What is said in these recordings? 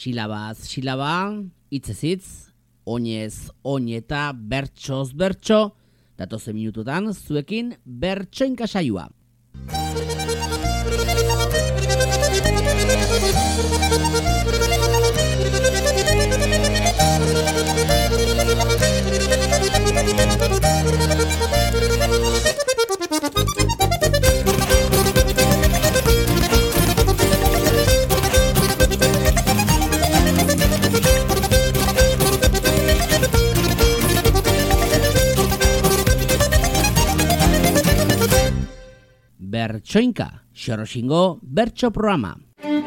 Silabaz silaba, hitzez hitz, oinez oin eta bertsoz bertso, datozen minututan zuekin bertsoinka saioa. Bertsoinka, Xoroxingo bertso programa.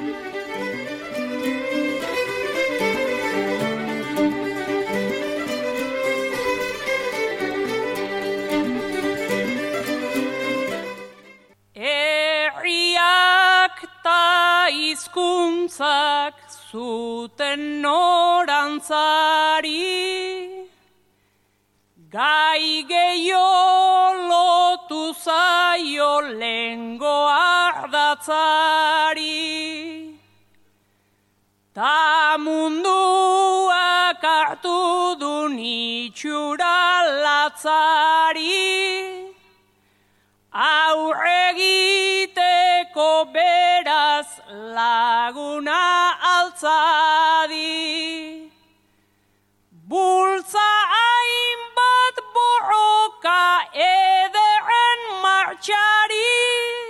Herriak ta hizkuntzak zuten norantzari, gai gehiago lotu zaio lengo ardatzari. Ta munduak hartu du itxura latzari, aurregiteko beraz laguna altzadi. Bultza hainbat borroka ederren martxari,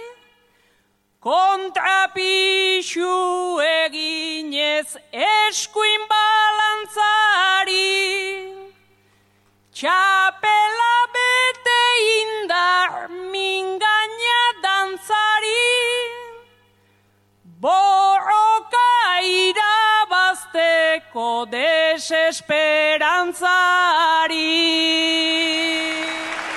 kontrapixu eginez eskuin balantzari. Txapela bete indar mingaina dantzari, borroka irabazteko desesperantzari.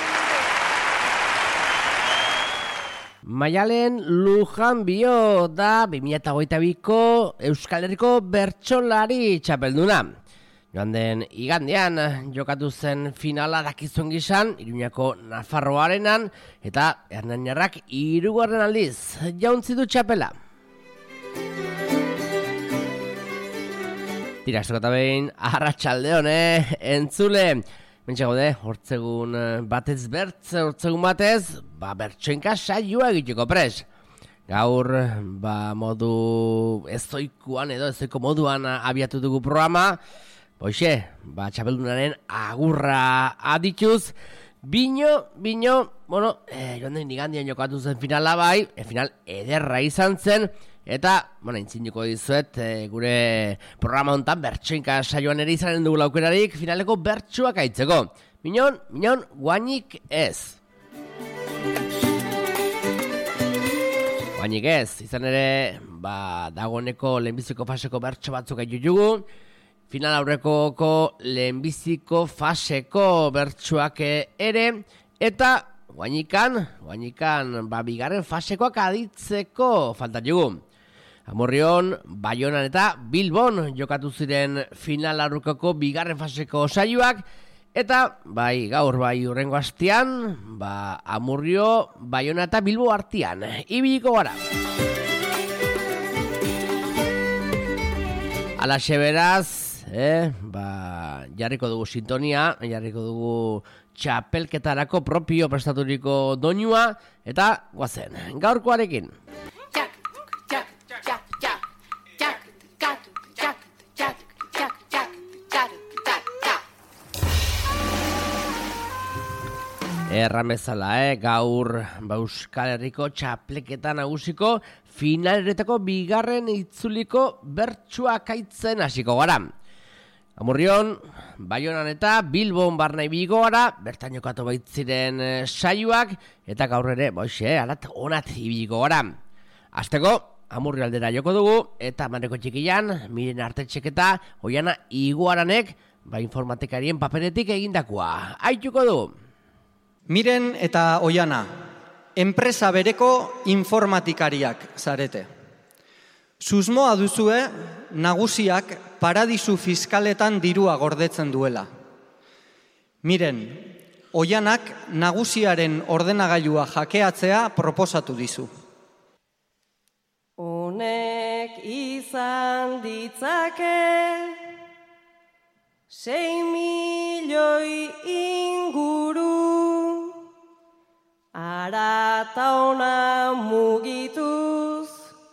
Maialen Lujanbio da 2022ko Euskal Herriko bertsolari txapelduna. Joan den igandean jokatu zen finala dakizuen gizan, Iruñako Nafarroarenan, eta Hernaniarrak 3. aldiz jauntzi du txapela. Tiraxok eta behin, arratsaldeon, entzule. Mentxe gaude, hortzegun batez bertsoinka saioa egiteko pres. Gaur, modu ezoiko moduan abiatu dugu programa. Hoxe, txapeldunaren agurra adituz, bino, joan den igandian jokatu zen finala bai, final ederra izan zen, eta, intzinuko dizuet, gure programa hontan bertsoinka saioan ere izanen dugu laukerarik, finaleko bertsoak aitzeko. Minon, guainik ez. Guainik ez, izan ere, dagoeneko lehenbiziko faseko bertso batzuk aiutugu, final aurrekoko lehenbiziko faseko bertsoak ere, eta guainikan, bigarren fasekoak aditzeko falta jugu. Amurrion, Baionan eta Bilbon jokatu ziren final aurrekoko bigarren faseko saioak, eta gaur hurrengo astean, Amurrio, Baiona eta Bilbo artean, ibiliko gara. Alaxe beraz, jarriko dugu sintonia, jarriko dugu txapelketarako propio prestaturiko doinua, eta guazen, gaurkoarekin. Erramezala, gaur Euskal Herriko txapleketa nagusiko finaletako bigarren itzuliko bertsuak aitzen hasiko gara. Amurrion, Baionan eta Bilbon barna ibiliko gara, bertan jokatu baitziren saioak, eta gaur ere, onat ibiliko gara. Azteko, Amurrio aldera joko dugu, eta Manreko Txikian, Miren Artetxek eta Oiana Iguaranek, informatikarien paperetik egindakoa. Aituko dugu. Miren eta Oiana, enpresa bereko informatikariak zarete. Susmoa duzue nagusiak paradisu fiskaletan dirua gordetzen duela. Miren, Oianak nagusiaren ordenagailua jakeatzea proposatu dizu. Une honek izan ditzake 6 milioi inguru, ara ta ona mugituz,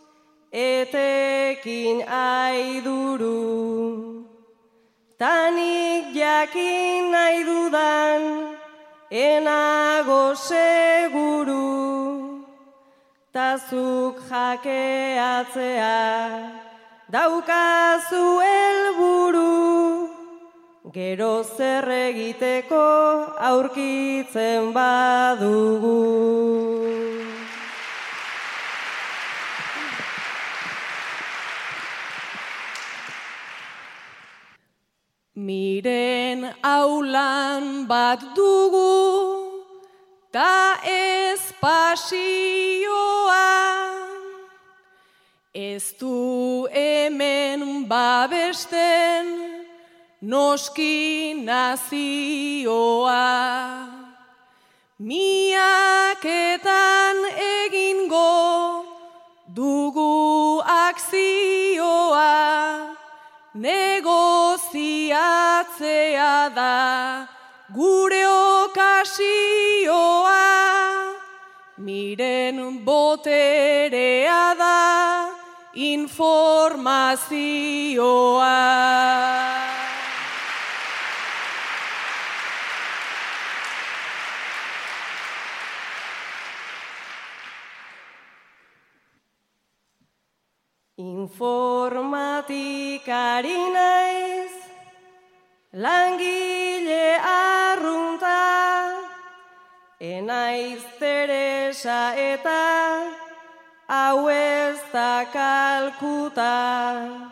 etekin aiduru. Tanik jakin nahi dudan, enago seguru, tazuk jakeatzea, daukazu helburu, gero zer egiteko aurkitzen badugu. Miren aulan bat dugu, ta ez pasioa, ez du hemen babesten, noski nazioa. Miaketan egingo dugu akzioa, negoziatzea da gure okasioa. Miren boterea da informazioa. Informatikari naiz, langile arrunta, enaiz Teresa eta hau ez da Kalkuta.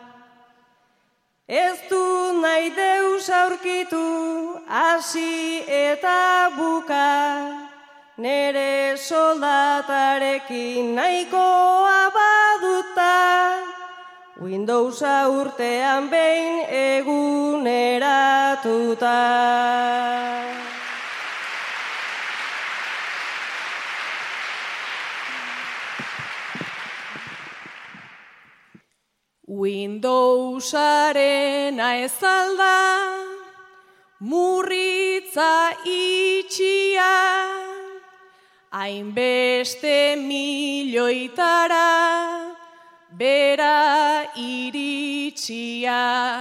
Ez du nahi deus aurkitu, hasi eta buka, nere soldatarekin nahikoa baduta, Windowsa urtean behin eguneratuta. Windowsarena ez alda, murritza itxia, hainbeste milioitara, bera iritsia.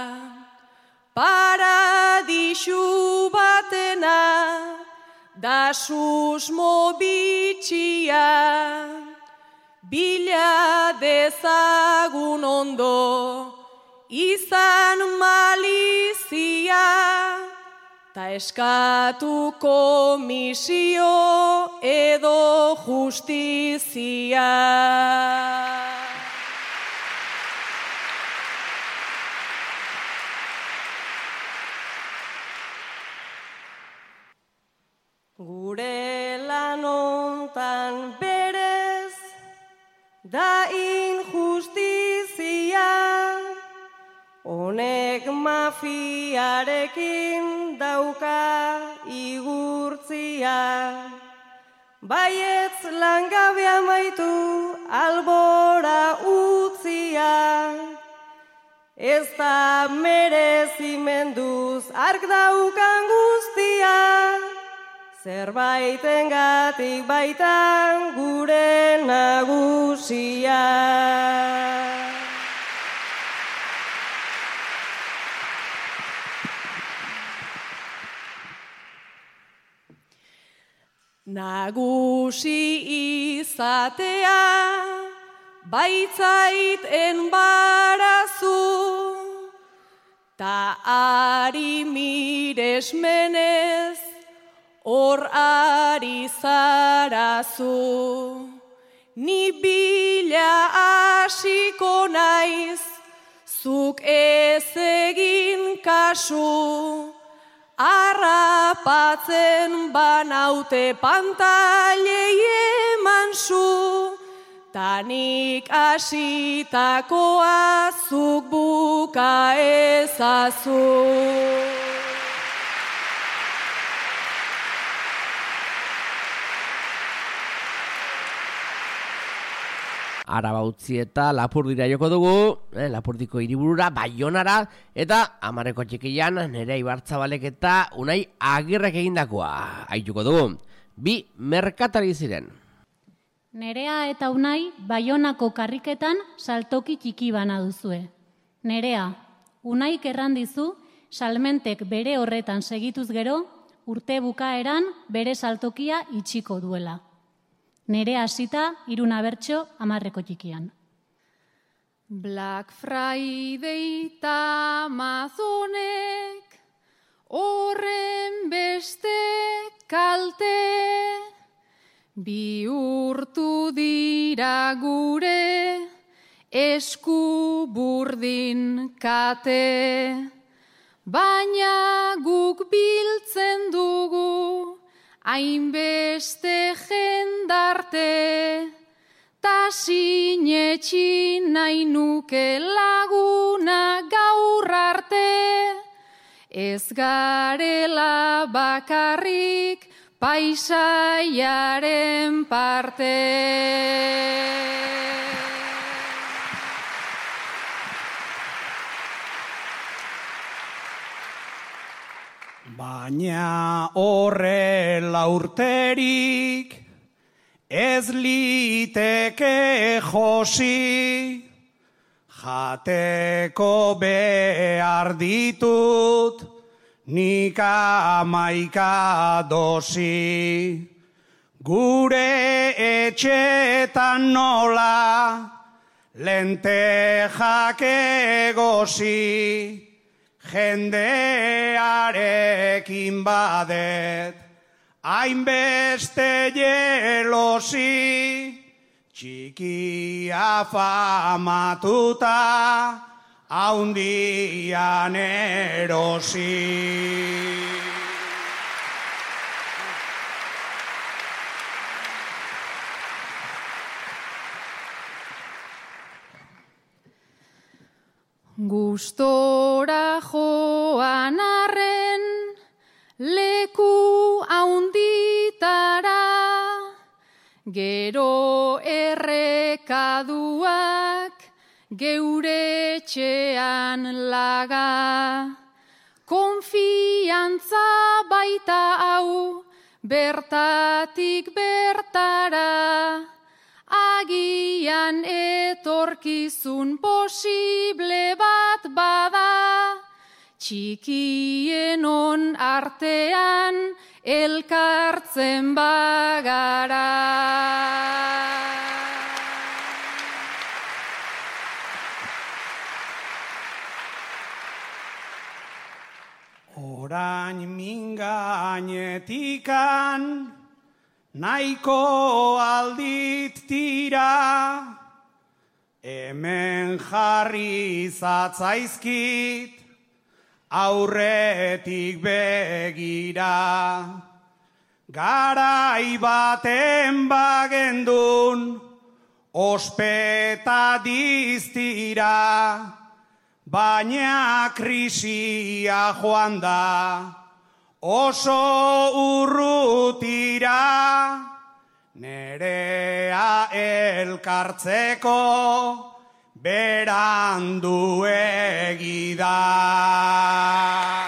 Paradisu batena, da susmo bitxia, bila dezagun ondo, izan malizia, ta eskatu komisio edo justizia. Gure lanontan berez, da injustizia, honek mafiarekin dauka igurtzia. Baietz langabea maitu, albora utzia, ez da merezimenduz ark daukan guztia, zerbaitengatik baitan gure nagusia. Nagusi izatea baitzait enbarazu, ta ari miresmenez hor ari zarazu. Ni bila hasiko naiz, zuk ez egin kasu, harrapatzen banaute pantailei eman zu, tanik hasitakoa zuk buka ezazu. Araba utzi eta Lapurdira joko dugu, Lapurdiko hiriburura, Baionara, eta Amarreko txikian Nerea Ibartzabalek eta Unai Agirrek egindakoa aituko dugu. Bi merkatari ziren. Nerea eta Unai Baionako karriketan saltoki txiki bana duzue. Nerea, Unaik errandizu, salmentek bere horretan segituz gero, urte bukaeran bere saltokia itxiko duela. Nerea hasita, Iruna bertso, Amarreko txikian. Black Friday eta Amazonek horren beste kalte bihurtu dira gure esku burdin kate, baina guk biltzen dugu hainbeste jendarte, ta sinetxi nahi nuke laguna gaur arte, ez garela bakarrik paisaiaren parte. Baina horrela urterik ez liteke josi, jateko behar ditut nik 11 dosi. Gure etxetan nola lentejak egosi, jendearekin badet hainbeste jelosi, txikia famatuta haundian erosi. Gustora joan arren leku haunditara, gero errekaduak geure etxean laga. Konfiantza baita hau bertatik bertara, agian etorkizun posible bat bada, txikienon artean elkartzen bagara. Orain mingainetikan nahiko aldit tira, hemen jarri zatzaizkit aurretik begira. Garai baten bagendun ospeta diztira, baina krisia joan da oso urrutira, Nerea elkartzeko beranduegi da.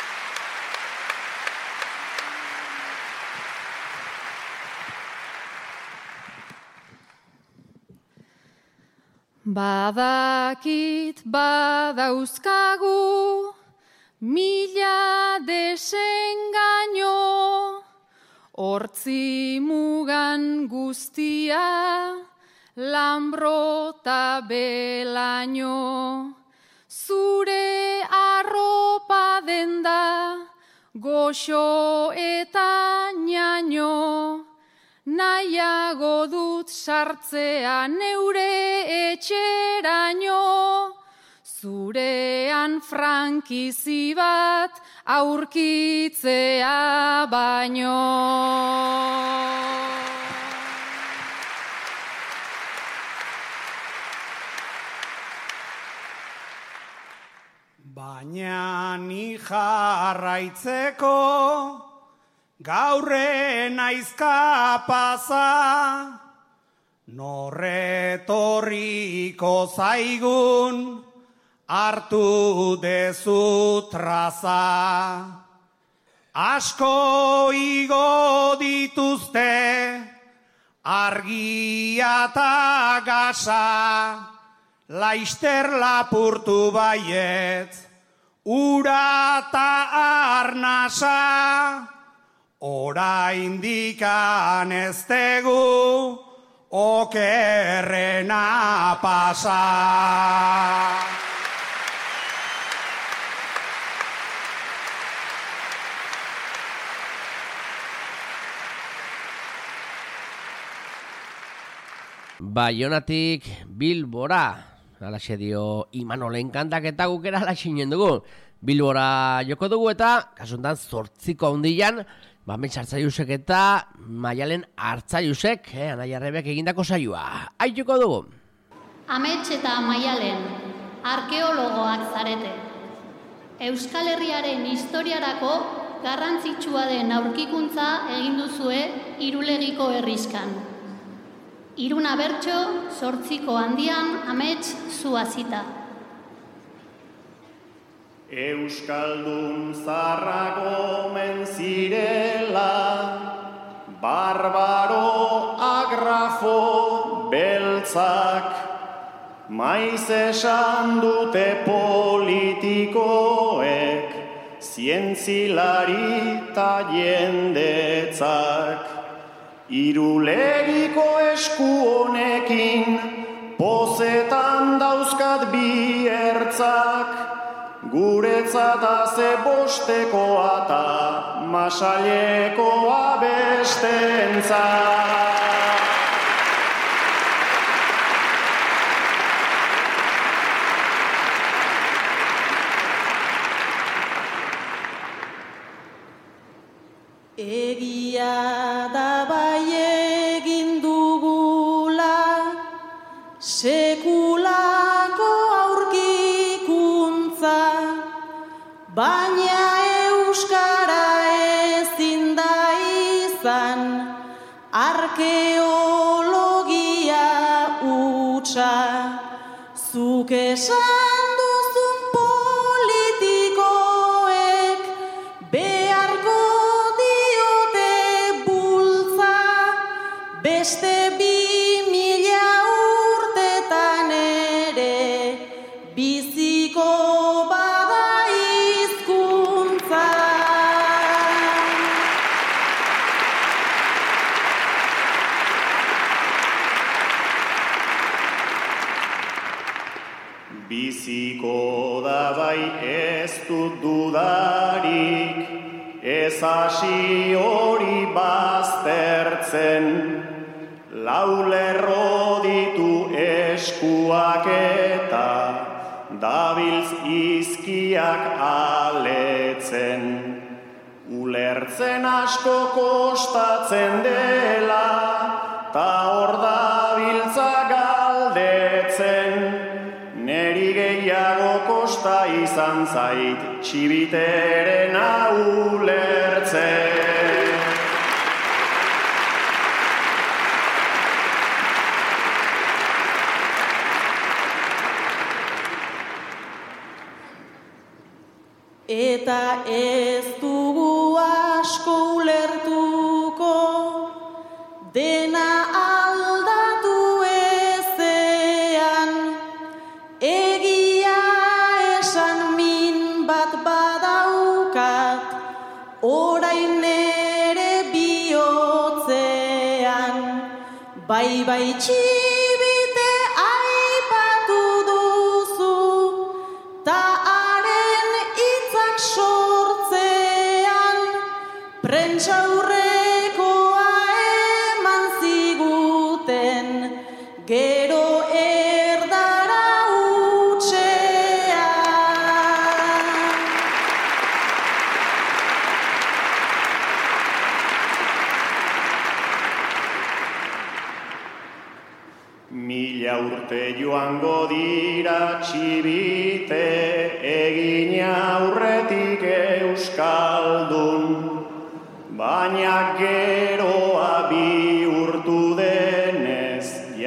Badakit badauzkagu 1000 desengaino, hortzi mugan guztia Lambrota belaino. Zure arropa denda goxo eta ñaño, nahiago dut sartzea neure etxeraino, zurean frankizi bat aurkitzea baino. Baina ni jarraitzeko gaurre naiz kapaza, Norretorriko zaigun, hartu dezu traza. Asko igo dituzte, argia eta gasa, laister lapurtu baiet, ura eta arnasa, oraindikan ez tegu, okerrena pasa. Baionatik Bilbora, alaxe dio Imanolen kantak eta gukera alaxinen dugu. Bilbora joko dugu eta, kasuntan 8 handian, Mentxartzaiusek eta Maialen Hartzaiusek, Anaia Rebek egindako saioa. Aituko dugu. Amets eta Maialen, arkeologoak zarete. Euskal Herriaren historiarako garrantzitsua den aurkikuntza egin duzue Irulegiko herriskan. Iruna bertso, 8 handian, amets zuazita. Euskaldun zarrak omen zirela, barbaro agrafo beltzak, maiz esan dute politikoek, zientzilari ta jendetzak. Irulegiko esku honekin, pozetan dauzkat bi ertzak, guretzat aze bostekoa ta masailekoa bestentzat. Egia da bai egin dugula, sekulako aurkikuntza, baina euskara ezin da izan, arkeologia hutsa. Zuk esan duzun politikoek beharko diote bultza, beste 2000 urtetan ere biziko bada hizkuntza. Biziko da bai ez dut dudarik, ez hasi hori baztertzen, lau lerro ditu eskuak eta dabiltz izkiak aletzen. Ulertzen asko kostatzen dela, ta hor dabiltza galdetzen, neri gehiago kosta izan zait txibiterena ulertzen. Eta ez dugu asko ulertuko, dena aldatu ezean, egia esan min bat badaukat, orain ere bihotzean, bai txibite aipatu duzu, ta haren hitzak sortzean, prentsaurrekoa eman ziguten, gero erdara utxean. Mila urte joango dira txibite, egin aurretik euskaldun, baina geroa bihurtu denez,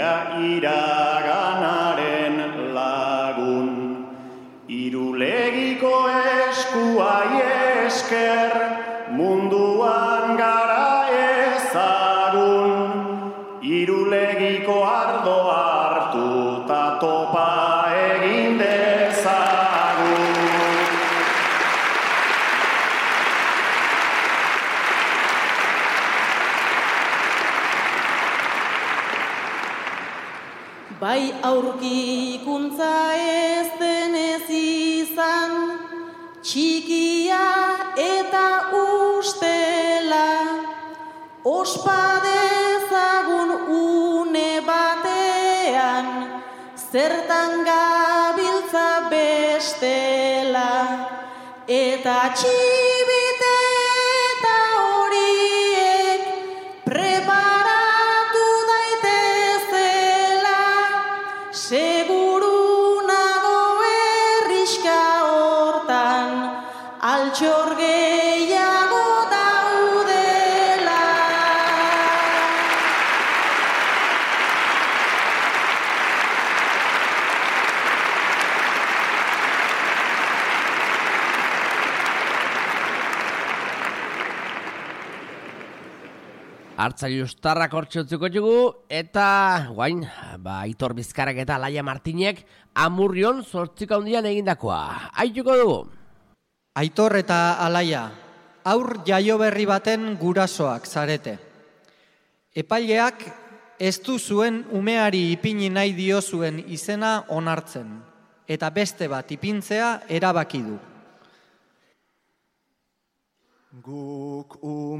eskuai esker, munduan gara ezagun, irulegiko ardoa hartu ta topa egin dezagun. Bai aurkikuntza ez denez izan, txikia eta ustela, ospa dezagun une batean, zertan gabiltza bestela, eta txibite eta horiek preparatu daitezela, seguru nago herrixka hortan, altxor gehiago daudela. Hartzaile ustarrak hortxe utziko dugu, eta guain, Aitor Bizkarrak eta Alaia Martinek Amurrion 8 handian egindakoa. Aituko dugu. Aitor eta Alaia, aur jaio berri baten gurasoak zarete. Epaileak ez du zuen umeari ipini nahi diozuen izena onartzen, eta beste bat ipintzea erabaki du. Guk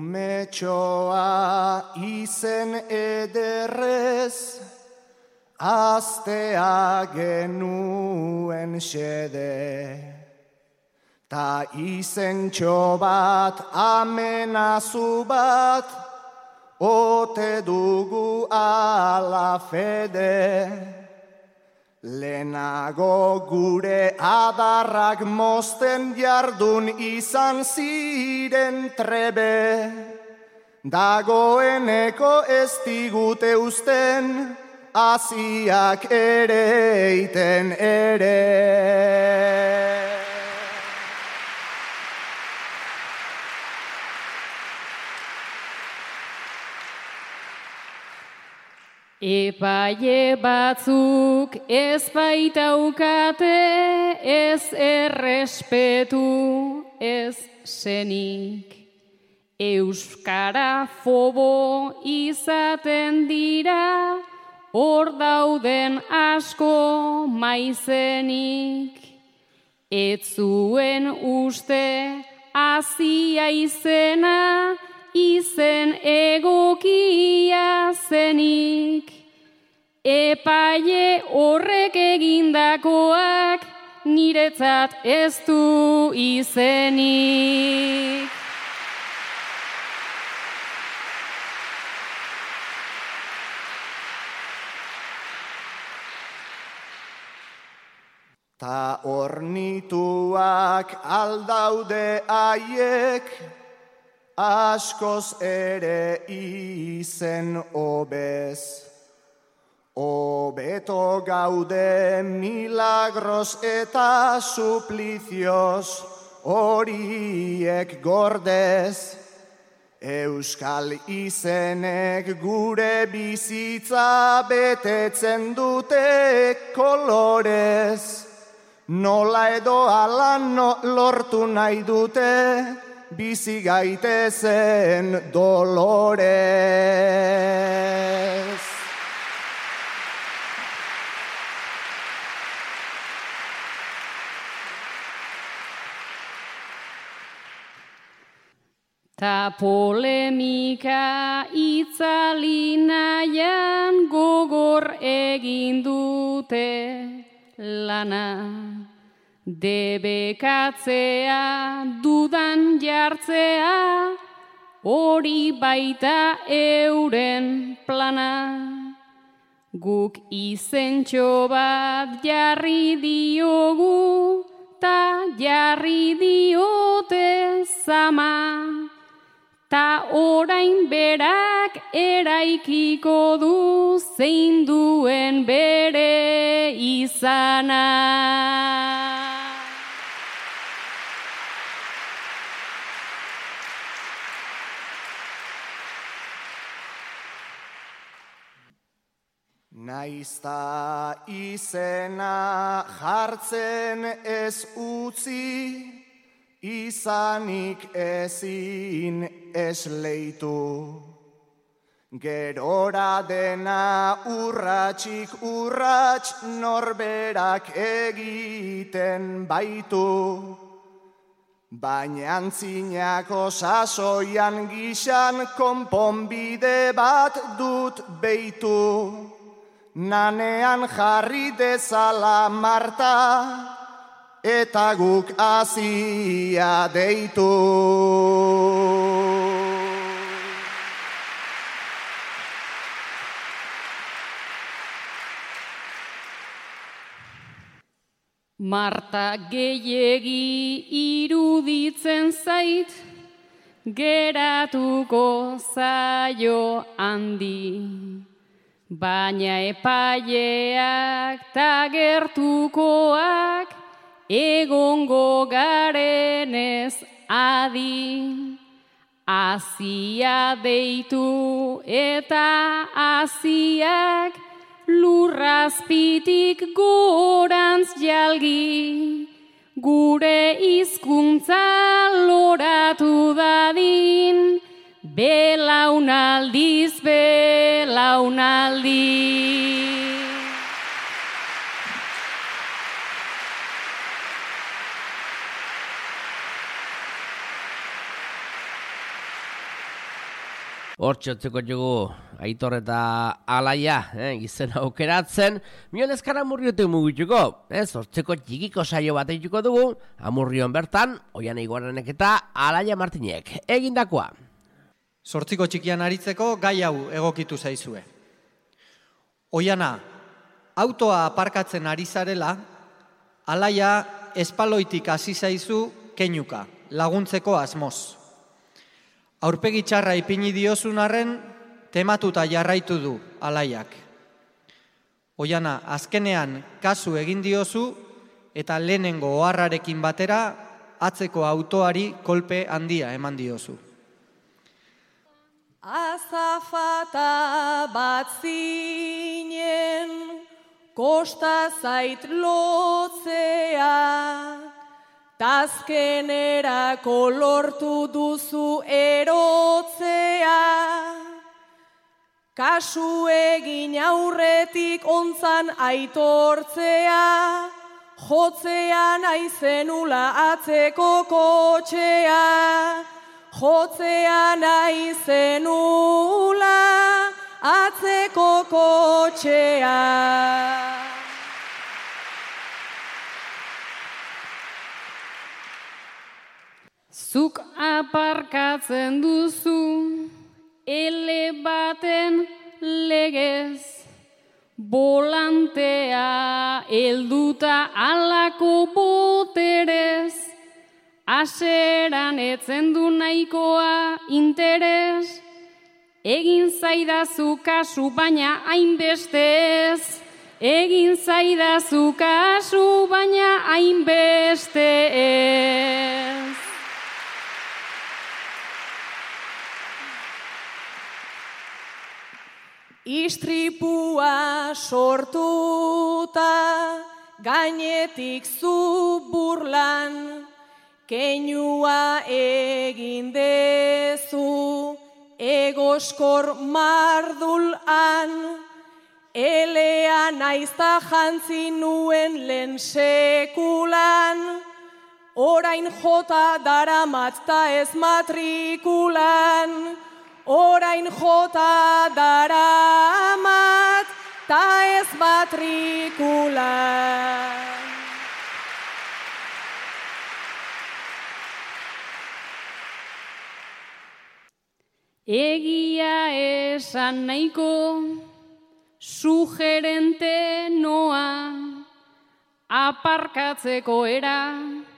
umetxoa izen ederrez, aztea genuen xede. Ta izentxo bat, amenazu bat, ote dugu ala fede. Lehenago gure adarrak mozten jardun izan ziren trebe. Dagoeneko ez digute uzten, aziak ereiten ere. Epaile batzuk ez baitaukate, ez errespetu, ez zenik. Euskara fobo izaten dira, hor dauden asko maizenik. Ez zuen uste azia izena, izen egokia zenik. Epaile horrek egindakoak niretzat ez du izenik. Ta ornituak aldaude haiek, askoz ere izen obez. Obeto gaude milagros eta suplizioz horiek gordez. Euskal izenek gure bizitza betetzen dute kolorez. Nola edo ala lortu nahi dute, bizi gaitezen dolorez. Ta polemika itzali nahian gogor egin dute lana. Debekatzea, dudan jartzea, hori baita euren plana. Guk izentxo bat jarri diogu, ta jarri diote zama. Ta orain berak eraikiko du zein duen bere izana. Naizta izena jartzen ez utzi, izanik ezin esleitu. Gerora dena urratsik urrats norberak egiten baitu. Baina antzinako sasoian gixan konponbide bat dut beitu. Nanean jarri dezala Marta, eta guk hasia deitu. Marta gehiegi iruditzen zait, geratuko zaio handi. Baina epaileak ta gertukoak egongo garenez adi. Hasia deitu eta hasiak lurrazpitik gorantz jalgi. Gure hizkuntza loratu dadin, belaunaldiz belaunaldi. Hortxotzeko jugu Aitor eta Alaia, izena aukeratzen, mion ezkar amurriote mugituko, hortzeko txikiko saio bat eituko dugu, amurrion bertan, Oiana Iguaranek eta Alaia Martinek, egindakoa. Zortziko txikian aritzeko gai hau egokitu zaizue. Oiana, autoa aparkatzen ari zarela, Alaia espaloitik hasi zaizu keinuka, laguntzeko asmoz. Aurpegi txarra ipini diozun arren, tematuta jarraitu du Alaiak. Oiana, azkenean kasu egin diozu eta lehenengo oharrarekin batera atzeko autoari kolpe handia eman diozu. Azafata bat zinen, kosta zait lotzea, tazkenerako lortu duzu erotzea. Kasu egin aurretik ontzan aitortzea, jotzean aizenula atzeko kotxea. Jotzean aizenula atzeko kotxea. Zuk aparkatzen duzu, ele baten legez, bolantea helduta alako boterez, aseran etzen du nahikoa interes, egin zaidazu kasu baina hainbeste ez, egin zaidazu kasu baina hainbeste ez. Istripua sortuta, gainetik zu burlan, keinua egin dezu, egoskor mardulan, elean aizta jantzi nuen lehen sekulan, orain jota daramat ta ez matrikulan, orain jota daramat ta ez matrikulan. Egia esan nahiko, sugerente noa, aparkatzeko era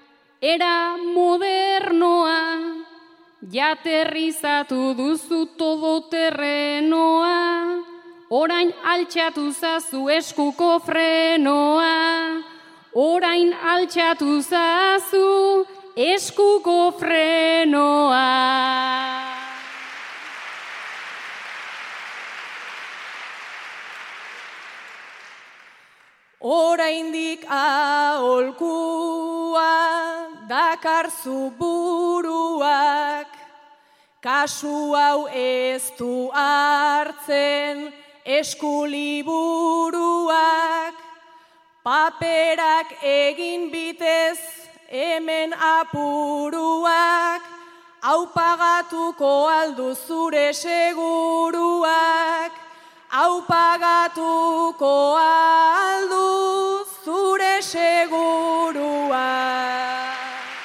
modernoa, jaterrizatu duzu todoterrenoa, orain altxatu zazu eskuko frenoa, orain altxatu zazu eskuko frenoa. oraindik aholkua dakarzu buruak, kasu hau ez du hartzen eskuliburuak, paperak egin bitez hemen apuruak, hau pagatuko aldu zure seguruak, hau pagatuko aldu zure seguruak.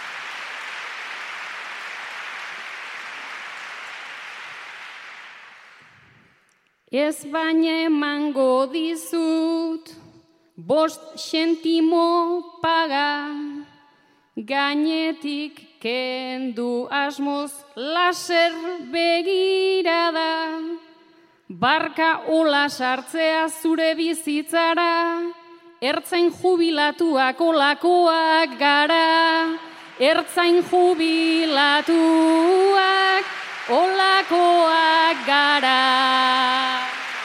Ez baina emango dizut, 5 zentimo paga, gainetik kendu asmoz laser begirada, barka ola sartzea zure bizitzara, ertzain jubilatuak olakoak gara, ertzain jubilatuak olakoak gara.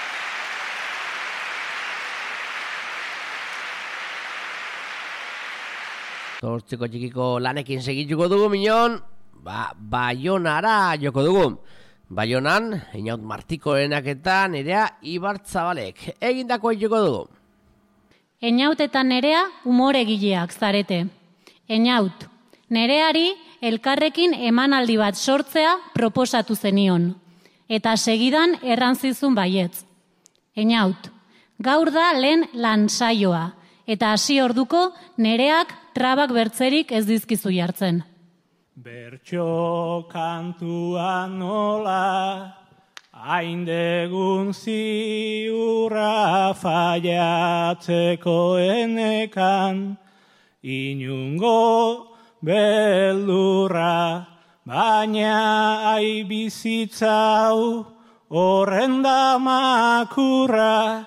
Zortziko txikiko lanekin segituko dugu minon, Baionara joko dugu. Baionan, Einaut Martikoenak eta Nerea Ibartzabalek egindakoa joko dugu. Einaut eta Nerea umoregileak zarete. Einaut, Nereari elkarrekin emanaldi bat sortzea proposatu zenion, eta segidan errantzizun baietz. Einaut, gaur da lehen lansaioa, eta hasi orduko Nereak trabak bertzerik ez dizkizu jartzen. Bertxo kantua nola, haindegun ziurra faiatzeko enekan, inungo beldurra, baina aibizitzau horren da makurra,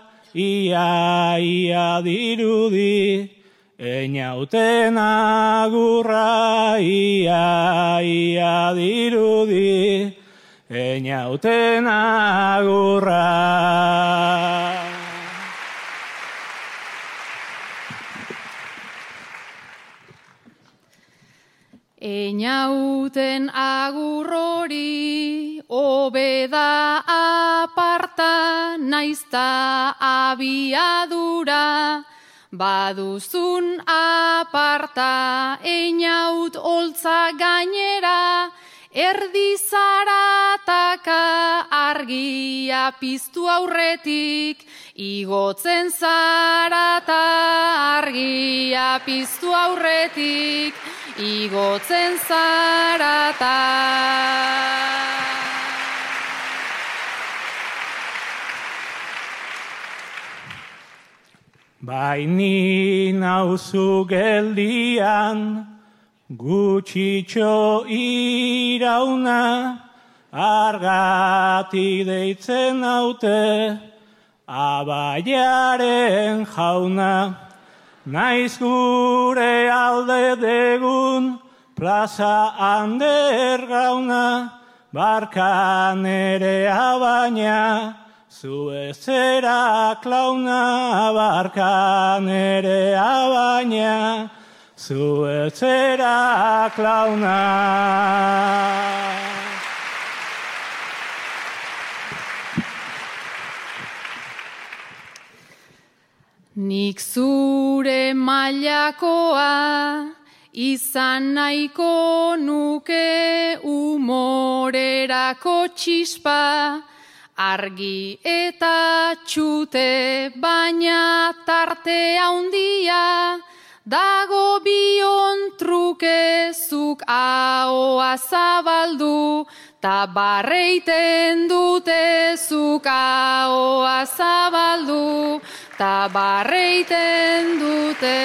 ia dirudi, Einauten agurra, ia dirudi, Einauten agurra. Einauten agurrori, obeda aparta, naizta abiadura, baduzun aparta, Einaut holtza gainera, erdi zarataka argia piztu aurretik, igotzen zarata argia piztu aurretik, igotzen zarata. Baini nauzu geldian, gutxitxo irauna, argati deitzen haute, abaiaren jauna. Naiz gure alde degun, plaza undergauna, barkan ere abaina, zu ezera klauna, barkan ere abaina, zu ezera klauna. Nik zure mailakoa izan nahiko nuke umorerako txispa, argi eta txute baina tarte handia, dago bion trukezuk ahoa zabaldu, ta barreiten dute zuk ahoa zabaldu, ta barreiten dute.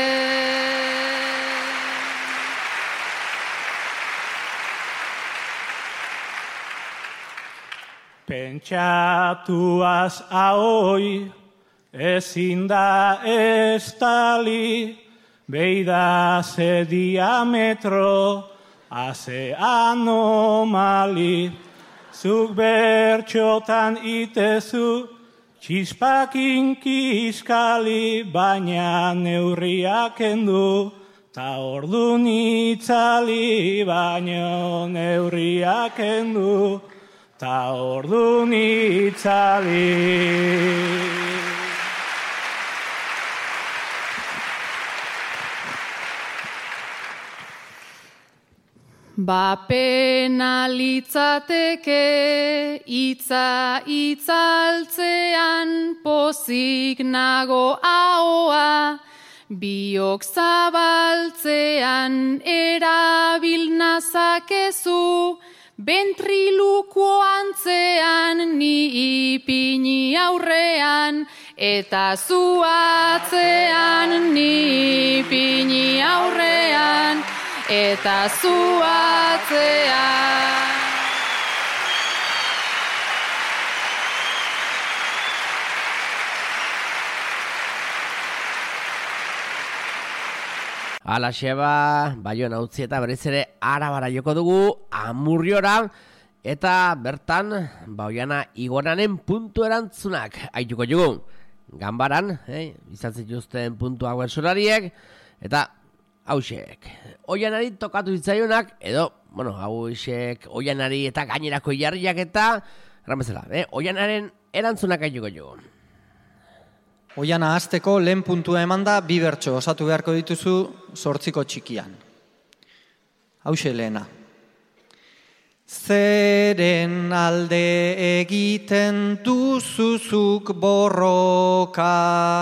Pentsatuaz ahoi, ezin da estali, beida ze diametro, haze anomali, zuk bertxotan itezu, Txispakin kiskali baina neurriak kendu, ta ordun itzali baina neurriak kendu, ta ordun itzali. Bapena litzateke itza itzaltzean pozik nago ahoa, biok zabaltzean erabil nazakezu, bentriluko antzean ni ipini aurrean, eta zu atzean ni ipini aurrean, eta zu atzean. Alaxe ba, Baiona utzi eta berriz ere Arabara joko dugu, Amurriora, eta bertan, Oiana Igoranen puntu erantzunak aituko dugu. Ganbaran, izan zituzten puntu hauek solariek, eta hausek, Oianari tokatu zitzaionak, edo, hausek Oianari eta gainerako jarriak eta, erramezela, Oianaren erantzunak aituko dugu. Oiana hasteko lehen puntua emanda 2 bertso osatu beharko dituzu 8 txikian. Hauxe lehena. Zeren alde egiten duzuzuk borroka.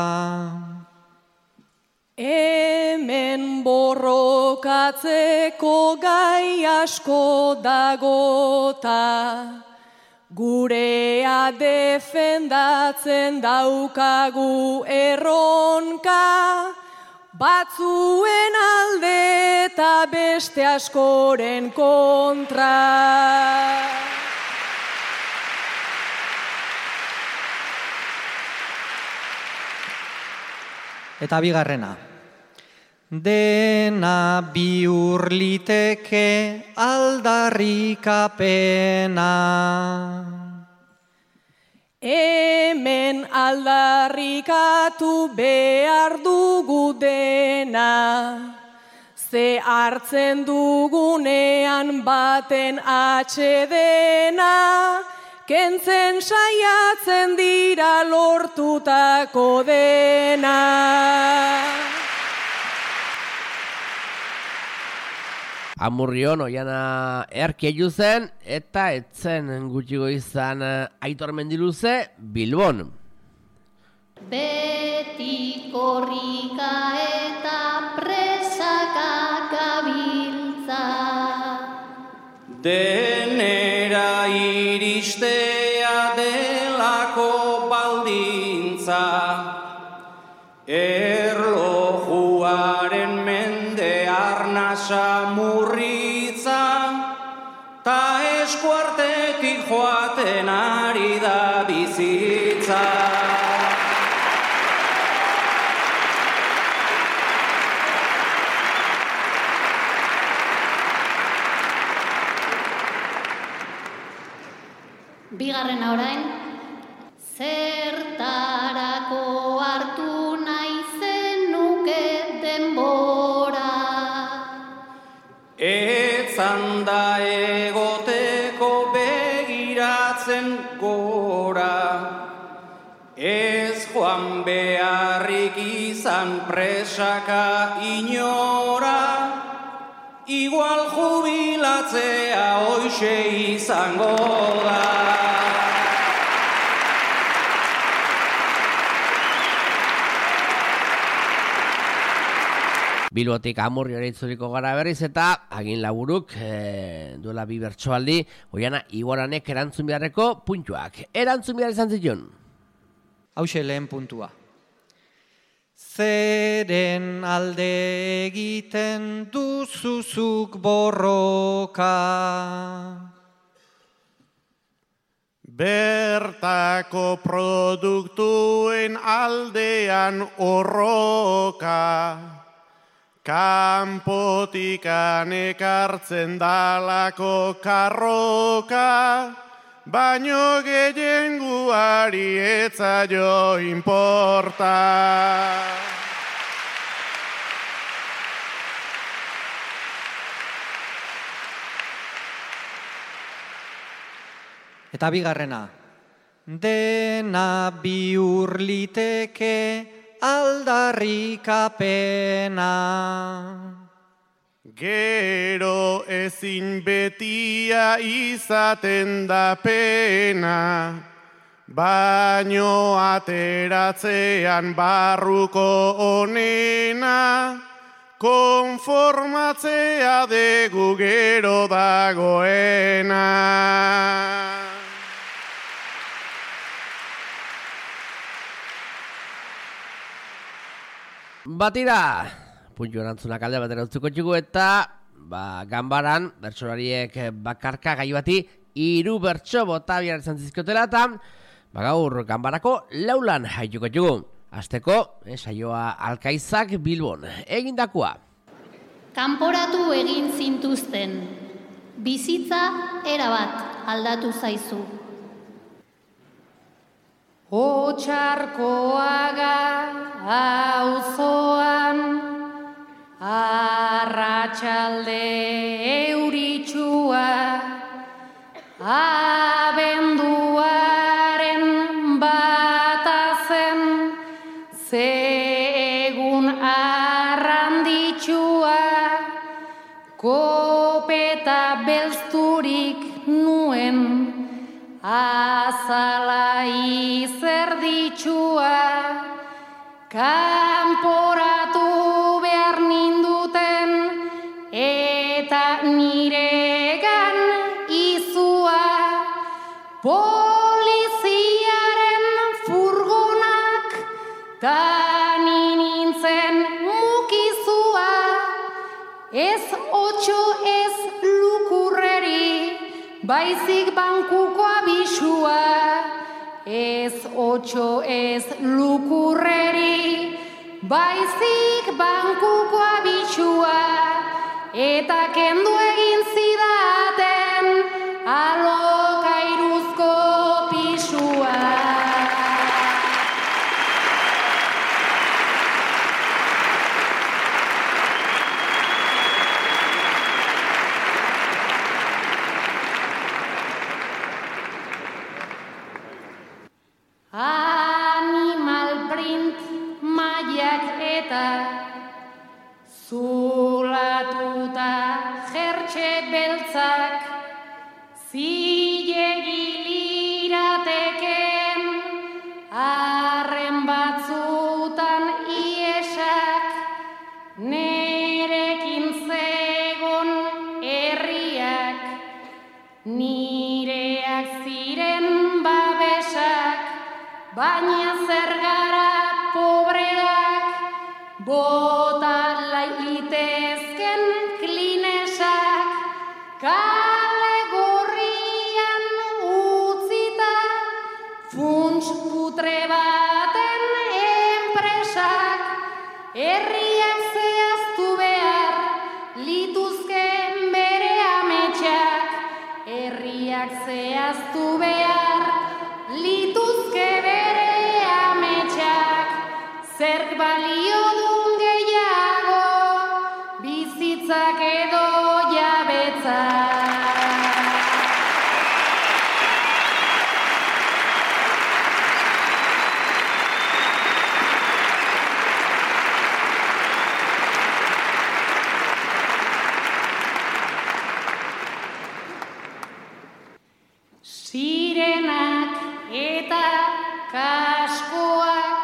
Hemen borrokatzeko gai asko dagota, gurea defendatzen daukagu erronka, batzuen alde eta beste askoren kontra. Eta bigarrena. Dena bihur liteke aldarrikapena. Hemen aldarrikatu behar dugu dena, ze hartzen dugunean baten atxedena, kentzen saiatzen dira lortutako dena. Amurrion, Oiana erkieju zen, eta etzen gutxigo izan Aitor Mendiluze, Bilbon. Beti korrika eta presaka gabiltza, denera iristea delako baldintza, erlojuaren mende arnasa murritza, ta eskuartetik joaten ari da bizitza. Bigarrena orain, zertarako hartu nahi zenuke denbora. Etzan da egoteko begiratzen gora, ez joan beharrik izan presaka inora, igual jubilatzea hoxe izango da. Bilbotik Amurriora itzuliko gara berriz eta Agin Laburuk duela 2 bertsoaldi Oiana Igoranek erantzun beharreko puntuak. Erantzun behar izan zituen. Hauxe lehen puntua. Zeren alde egiten duzuzuk borroka. Bertako produktuen aldean horroka. Kanpotikan ekartzen dalako karroka, baino gehienguari etzaio inporta. Eta bigarrena, dena bihur liteke aldarrikapena. Gero ezin betia izaten da pena, baino ateratzean barruko onena, konformatzea degu gero dagoena. Batira, puntu erantzunak alde batera utzuko txugu eta ganbaran, bertsolariek bakarka gai bati 3 bertso bota bihar izan zizkiotela eta gaur ganbarako laulan haituko txugu. Azteko, saioa Alkaizak Bilbon, egindakoa. Kanporatu egin zintuzten, bizitza erabat aldatu zaizu. Otxarkoaga auzoan, arratsalde euritsua, abenduaren bata zen, ze egun arranditsua, kopeta belzturik nuen, azala izerditsua, kanporatu behar ninduten, eta niregan izua, poliziaren furgonak, tani nintzen mukizua, ez otxo ez lukurreri, baizik bankuko abisua, ez otxo ez lukurreri, baizik bankuko abisua, eta kendu egin zidaten alokairuzko pisua. Animal print maiak eta zulatuta jertxe beltzak, zilegi lirateken arren batzutan iesak, nerekin zegon herriak, nireak ziren babesak, baina zer gara pobreak, bota litezken klinesak, kale gorrian utzita, funts putre baten enpresak, herriak zehaztu behar lituzken bere ametsak, herriak zehaztu behar lituzke bere ametsak, zerk balio dun gehiago, bizitzak edo jabetzak. Sirenak eta kaskoak,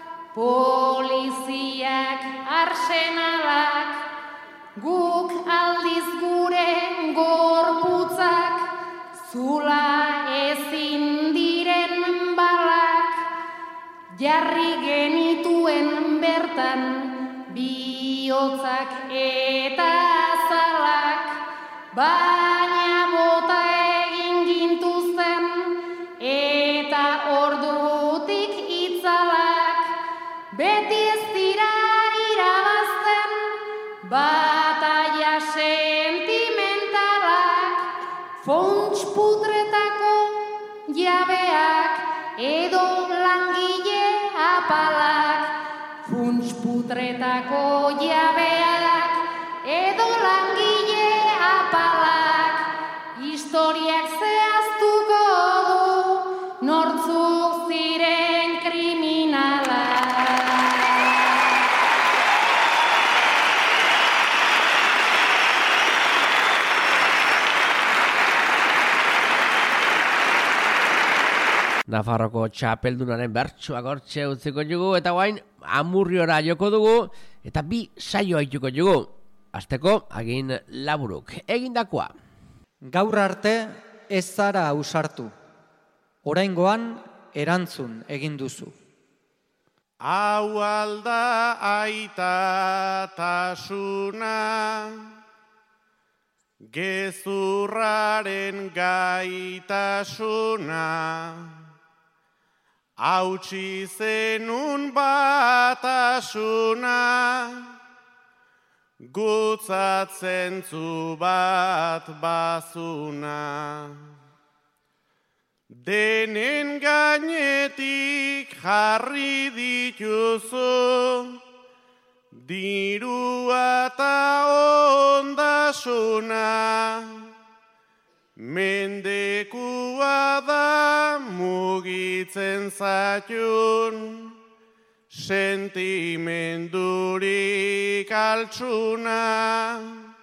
poliziak, arsenalak, guk aldiz gure gorputzak, zula ezin diren balak, jarri genituen bertan bihotzak eta azalak, baina bota egin gintuzten eta ordutik itzalak, beti ez dira irabazten bataia sentimentalak, fonts putretako jabeak edo langile apalak, funtsputretako jabeak edo langile apalak, historiak zehaztuko du nortzuk ziren kriminalak. Nafarroko txapeldunaren bertsuak hortxe utziko dugu, eta guain Amurriora joko dugu, eta bi saio haituko dugu. Azteko, agin laburuk. Egindakoa. Gaur arte ez zara ausartu. Oraingoan erantzun egin duzu. Hau alda aitatasuna, gezurraren gaitasuna, hautsi zenun batasuna, gutzatzen zu bat bazuna. Denen gainetik jarri dituzu, dirua eta ondasuna, mendekua da mugitzen zaitun, sentimendurik altxuna.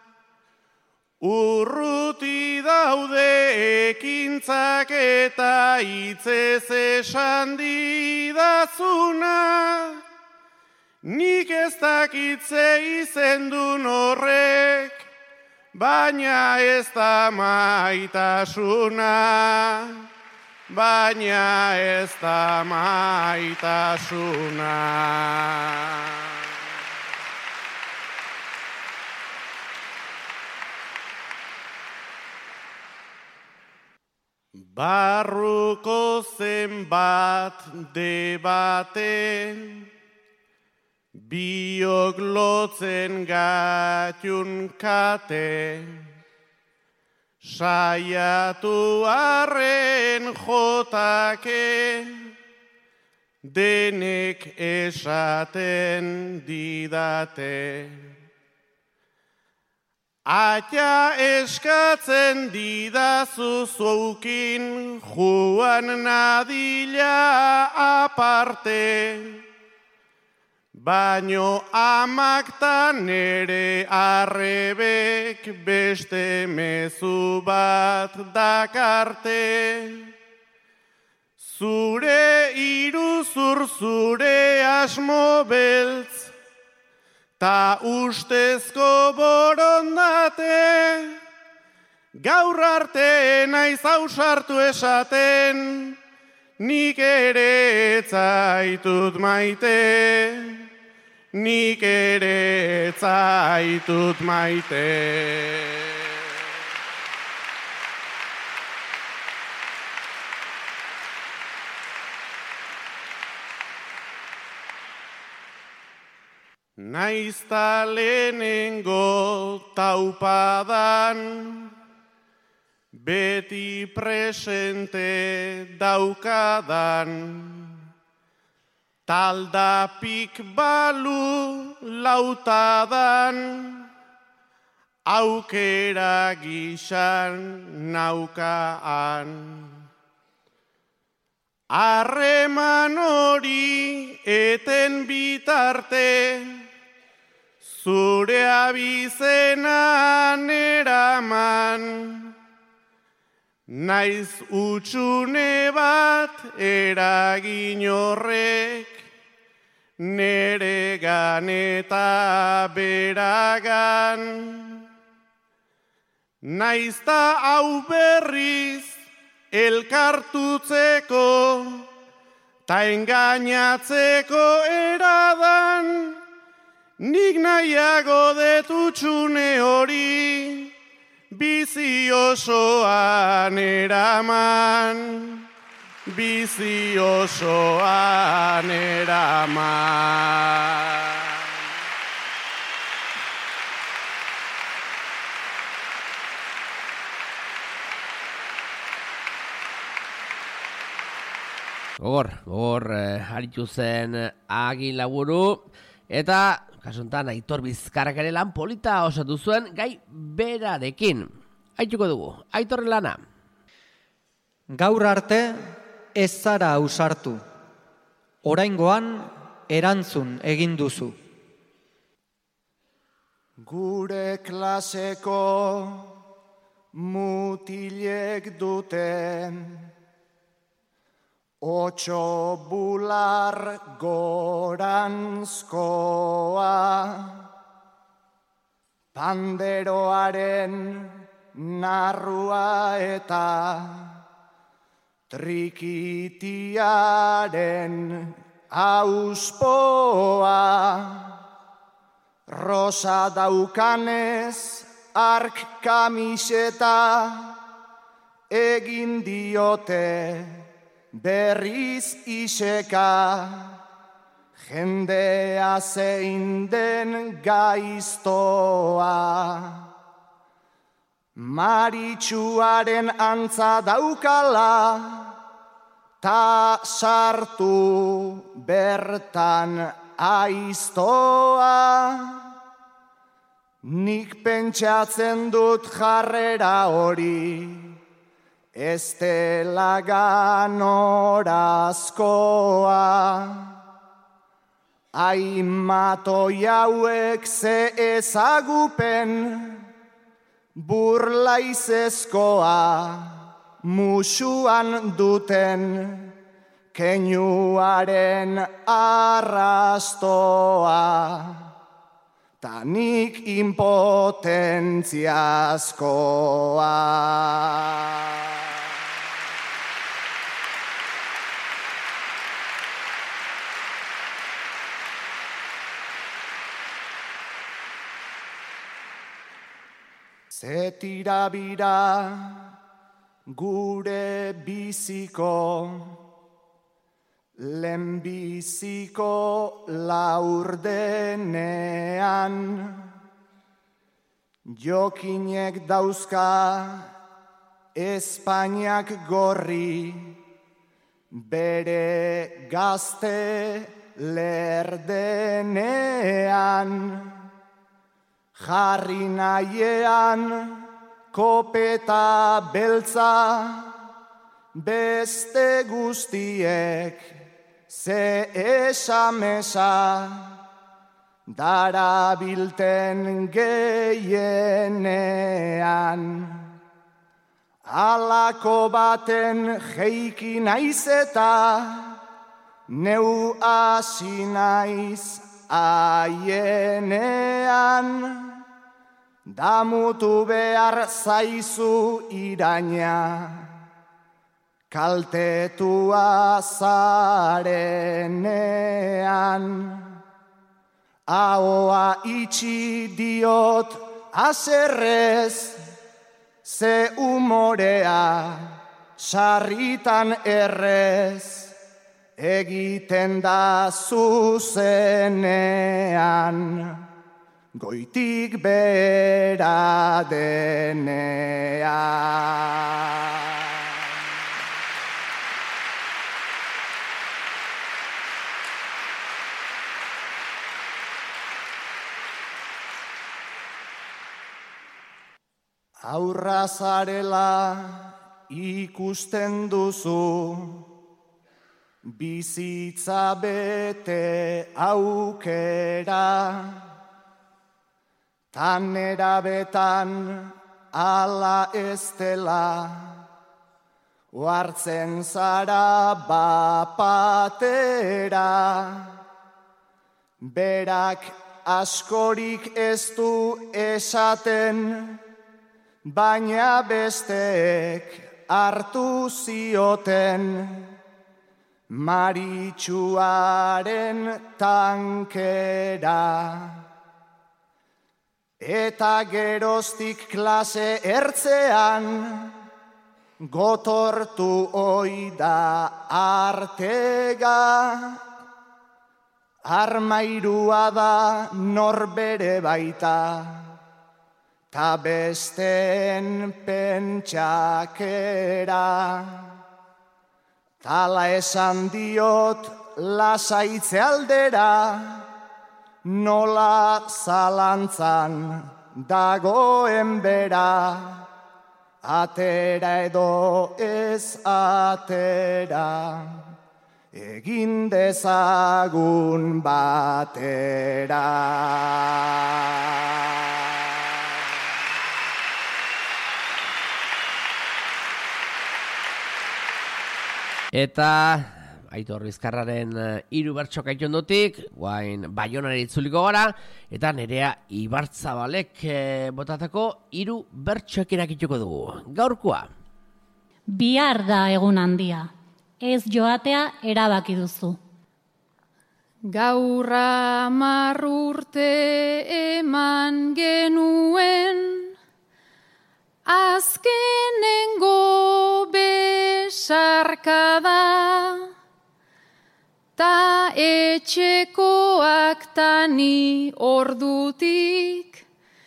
Urruti daude ekintzak eta hitzez esan didazuna, nik ez dakitze izendun horrek, baina ez da maitasuna, baina ez da maitasuna. Barruko zenbat debate, biok lotzen gatun kate, saiatu arren jotake, denek esaten didate. Atia eskatzen didazu zoukin, juan nadila aparte, baino amaktan nere arrebek beste mezu bat dakarte. Zure iruzur, zure asmo beltz, ta ustezko borondate, gaur arte naiz ausartu esaten, nik ere ez zaitut maite, nik ere ez zaitut maite. Naizta lehenengo taupadan, beti presente daukadan, taldapik balu lautadan, aukera gixan naukaan. Harreman hori eten bitarte, zure abizenan eraman, naiz utxune bat eragin horrek, neregan eta beragan. Naizta hau berriz elkartutzeko, ta engainatzeko eradan, nik nahiago detutxune hori, bizi osoan eraman, bizi osoan eraman. Gogor, aritu zen Agilaburu, eta kasuntan Aitor Bizkarrak ere lan polita osatu zuen gai berarekin. Aituko dugu, Aitorren lana. Gaur arte ez zara ausartu. Oraingoan erantzun egin duzu. Gure klaseko mutilek duten 8 bular goranzkoa, panderoaren narrua eta trikitiaren auspoa, rosa daukanez ark kamiseta egin diote berriz iseka, jendea zein den gaiztoa. Maritxuaren antza daukala, ta sartu bertan aiztoa. Nik pentsatzen dut jarrera hori, ez dela ganorazkoa. Aimatoi hauek ze ezagupen, burlaizezkoa musuan duten keinuaren arrastoa, ta nik impotentziazkoa. Ze tirabira gure biziko, lehenbiziko laurdenean, jokinek dauzka Espainiak gorri, bere gazte lerdenean. Jarri nahiean kopeta beltza, beste guztiek ze esamesa, darabilten gehienean. Halako baten jeiki naiz eta neu hasi naiz aienean. Damutu behar zaizu iraina, kaltetua zarenean. Ahoa itxi diot haserrez, ze umorea sarritan errez, egiten da zuzenean, goitik behera denean. Aurra zarela ikusten duzu, bizitza bete aukera, tan erabetan ala ez dela, oartzen zara bapatera. Berak askorik ez du esaten, baina besteek hartu zioten, maritxuaren tankera. Eta geroztik klase ertzean, gotortu oida artega. Armairua da norbere baita, ta besteen pentsakera. Tala esan diot lasaitze aldera, nola zalantzan dagoen bera, atera edo ez atera, egin dezagun batera. Eta Aitor Bizkarraren 3 bertso kaitondotik, guain Baionara itzuliko gara, eta Nerea Ibartzabalek botatako 3 bertsoekin akituko dugu. Gaurkoa. Bihar da egun handia, ez joatea erabaki duzu. Gaur 10 urte eman genuen, azkenengo besarkada, ta etxekoak tani ordutik,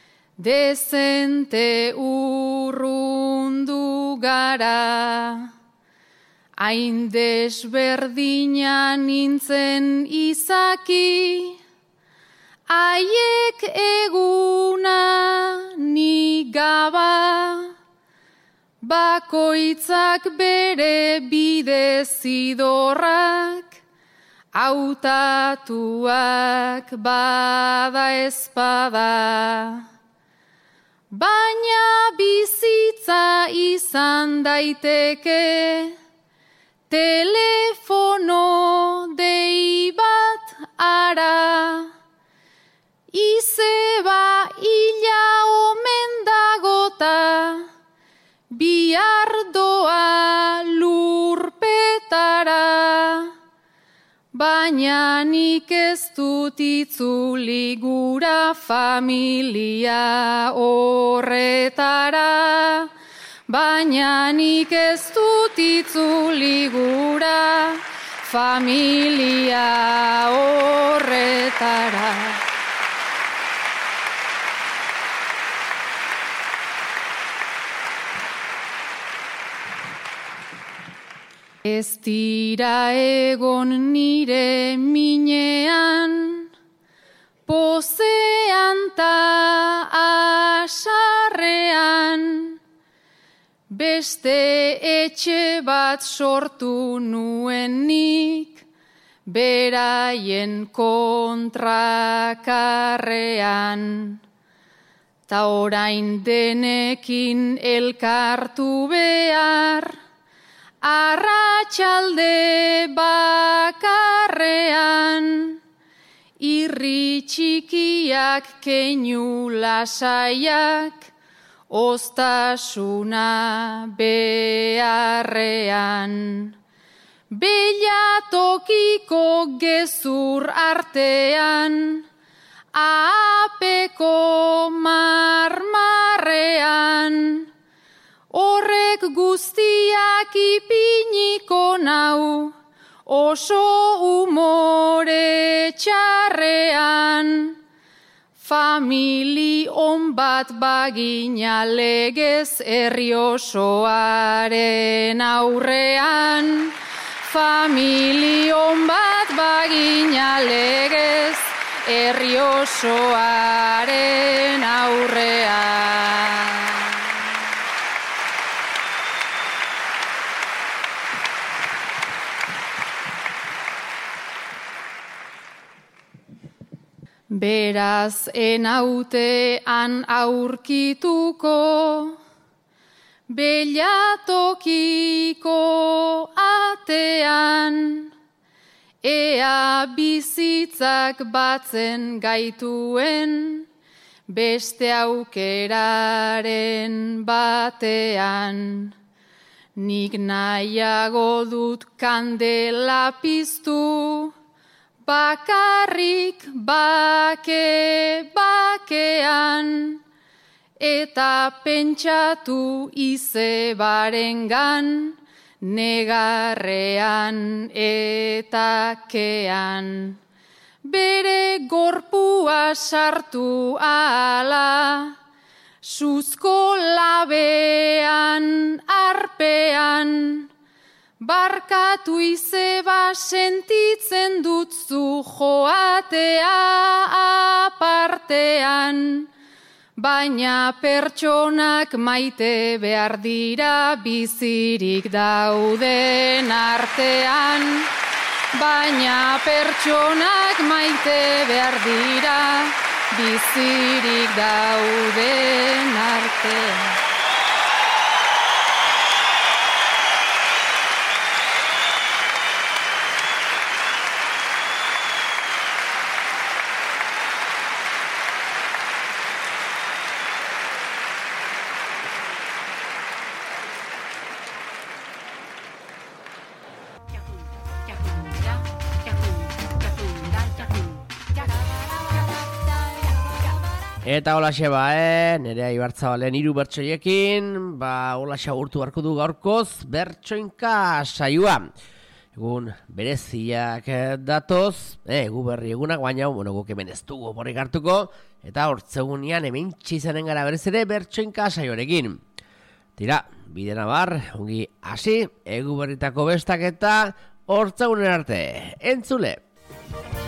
dezente urrundu gara. Hain desberdina nintzen izaki, haiek eguna ni gaba, bakoitzak bere bide zidorrak, hautatuak bada ezpada. Baina bizitza izan daiteke, telefono dei bat ara, izeba ila omen dagota, bihar doa lurpetara. Baina nik ez dut itzuli gura familia horretara. Baina nik ez dut itzuli gura familia horretara. Ez dira egon nire minean, pozean ta asarrean, beste etxe bat sortu nuen nik, beraien kontrakarrean. Ta orain denekin elkartu behar, arratsalde bakarrean, irri txikiak keinu lasaiak, ostasuna beharrean. Belatokiko gezur artean, apeko marmarrean, horrek guztiak ipiniko nau, oso umore txarrean. Famili on bat bagina legez herri osoaren aurrean. Famili on bat bagina legez herri osoaren aurrean. Beraz enautean aurkituko, belatokiko atean, ea bizitzak batzen gaituen, beste aukeraren batean. Nik nahiago dut kandela piztu, bakarrik bakean, eta pentsatu izebarengan, negarrean eta kean. Bere gorpua sartu ala, suzko labean arpean, Barkatu izeba sentitzen dut zu joatea apartean, baina pertsonak maite behar dira bizirik dauden artean. Baina pertsonak maite behar dira bizirik dauden artean. Eta holaxe Nerea Ibarzabalen 3 bertsoiekin, holaxe agurtu beharko du gaurkoz bertsoinka saioa. Egun bereziak datoz, egu berri egunak, baina guk hemen ez dugu borrik hartuko, eta hortzegunean hemen txizanen gara berez ere bertsoinka saioarekin. Tira, bidena bar, ongi hasi, egu berritako bestak eta hortzegunen arte. Entzule!